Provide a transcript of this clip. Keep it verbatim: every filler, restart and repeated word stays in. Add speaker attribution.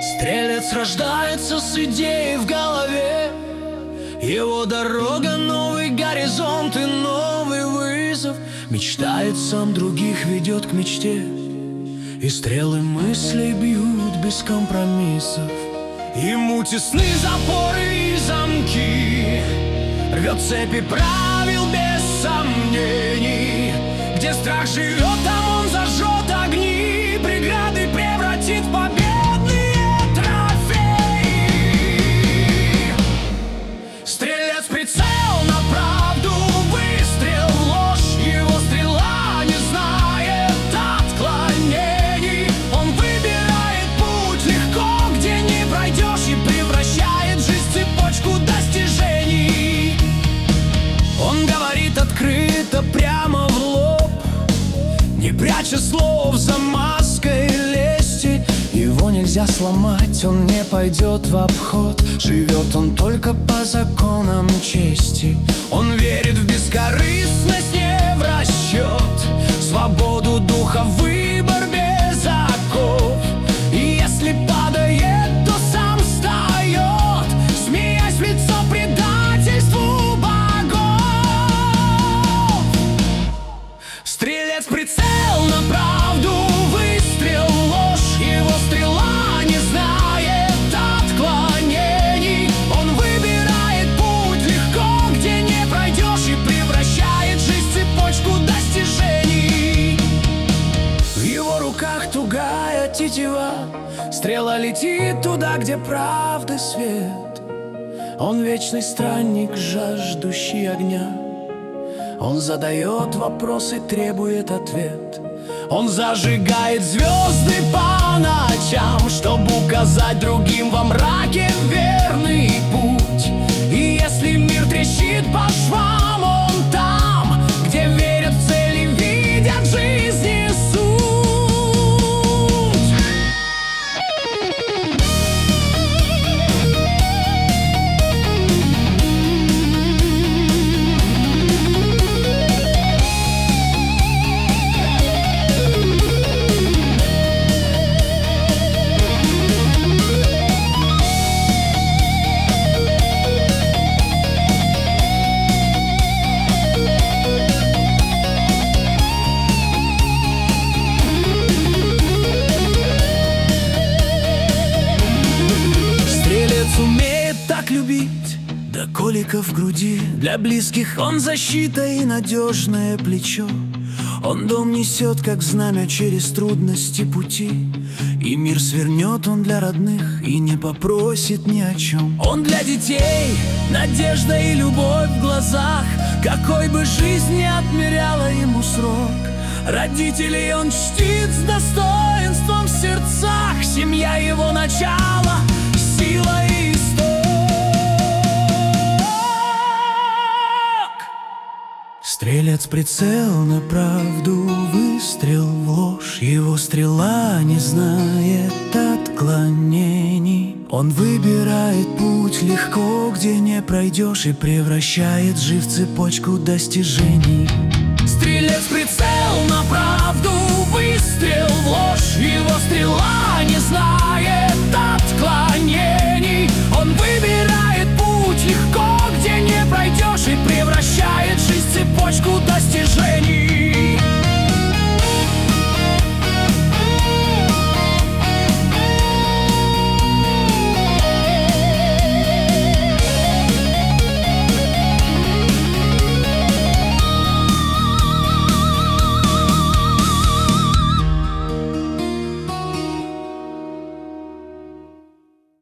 Speaker 1: Стрелец рождается с идеей в голове. Его дорога — новый горизонт и новый вызов. Мечтает сам, других ведет к мечте, и стрелы мыслей бьют без компромиссов. Ему тесны запоры и замки, рвет цепи правил без сомнений. Где страх живет, там он зажжет огни, преграды превратит в победные трофеи. Стрелец, прицел на правду, выстрел в ложь. Его стрела не знает отклонений. Он выбирает путь легко, где не пройдешь, и превращает жизнь в цепочку достижений. Он говорит открыто, прямо в лоб, не пряча слов за маской лести. Его нельзя сломать, он не пойдет в обход. Живет он только по законам чести. Он верит в бескорыстность, не в расчет, свободу духа, выбор без оков. И если падает, то сам встает, смеясь в лицо предательству богов. Стрелец, прицел на правду, выстрел в ложь. Его стрела не знает отклонений. Он выбирает путь легко, где не пройдешь, и превращает жизнь в цепочку достижений. В его руках тугая тетива, стрела летит туда, где правды свет. Он вечный странник, жаждущий огня. Он задает вопрос и требует ответ. Он зажигает звезды по ночам, чтобы указать другим во мраке верный путь. И если мир трещит по швам, он там, где верят в цели, видят жизни суть. Умеет так любить, до колика в груди. Для близких он защита и надежное плечо. Он дом несет, как знамя, через трудности пути. И мир свернет он для родных и не попросит ни о чем. Он для детей надежда и любовь в глазах, какой бы жизнь ни отмеряла ему срок. Родителей он чтит с достоинством в сердцах. Семья его начало, сила и исток. Стрелец, прицел на правду, выстрел в ложь. Его стрела не знает отклонений. Он выбирает путь легко, где не пройдешь, и превращает жизнь в цепочку достижений. Стрелец, прицел на правду, выстрел в ложь. Его стрела не знает отклонений. Он выбирает путь легко, где не пройдешь, и превращает жизнь в цепочку достижений.